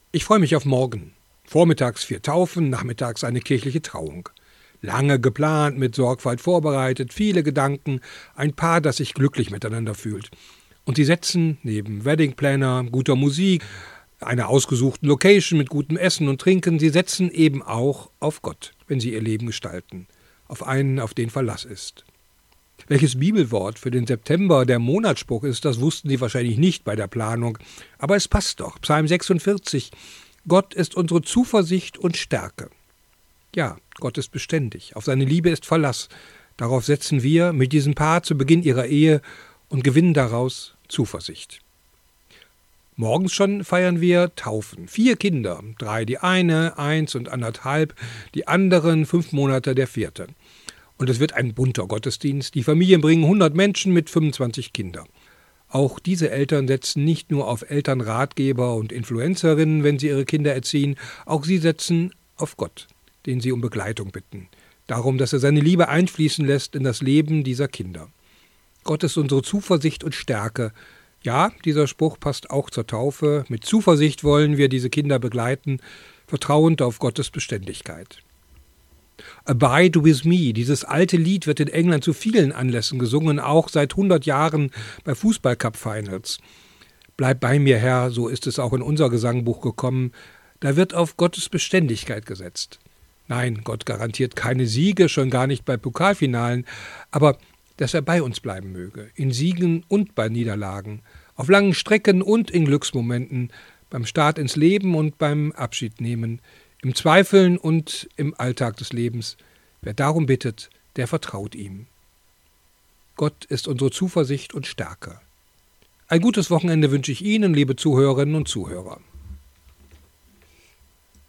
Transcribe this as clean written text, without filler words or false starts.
Ich freue mich auf morgen. Vormittags 4 Taufen, nachmittags eine kirchliche Trauung. Lange geplant, mit Sorgfalt vorbereitet, viele Gedanken, ein Paar, das sich glücklich miteinander fühlt. Und sie setzen neben Weddingplanner, guter Musik, einer ausgesuchten Location mit gutem Essen und Trinken, sie setzen eben auch auf Gott, wenn sie ihr Leben gestalten, auf einen, auf den Verlass ist. Welches Bibelwort für den September der Monatsspruch ist, das wussten sie wahrscheinlich nicht bei der Planung. Aber es passt doch. Psalm 46. Gott ist unsere Zuversicht und Stärke. Ja, Gott ist beständig. Auf seine Liebe ist Verlass. Darauf setzen wir mit diesem Paar zu Beginn ihrer Ehe und gewinnen daraus Zuversicht. Morgens schon feiern wir Taufen. 4 Kinder, 3 die eine, 1 und 1,5, die anderen 5 Monate der 4. Und es wird ein bunter Gottesdienst. Die Familien bringen 100 Menschen mit 25 Kindern. Auch diese Eltern setzen nicht nur auf Elternratgeber und Influencerinnen, wenn sie ihre Kinder erziehen, auch sie setzen auf Gott, den sie um Begleitung bitten. Darum, dass er seine Liebe einfließen lässt in das Leben dieser Kinder. Gott ist unsere Zuversicht und Stärke. Ja, dieser Spruch passt auch zur Taufe. Mit Zuversicht wollen wir diese Kinder begleiten, vertrauend auf Gottes Beständigkeit. Abide with me, dieses alte Lied wird in England zu vielen Anlässen gesungen, auch seit 100 Jahren bei Fußball-Cup-Finals. Bleib bei mir, Herr, so ist es auch in unser Gesangbuch gekommen. Da wird auf Gottes Beständigkeit gesetzt. Nein, Gott garantiert keine Siege, schon gar nicht bei Pokalfinalen, aber dass er bei uns bleiben möge, in Siegen und bei Niederlagen, auf langen Strecken und in Glücksmomenten, beim Start ins Leben und beim Abschiednehmen, im Zweifeln und im Alltag des Lebens. Wer darum bittet, der vertraut ihm. Gott ist unsere Zuversicht und Stärke. Ein gutes Wochenende wünsche ich Ihnen, liebe Zuhörerinnen und Zuhörer.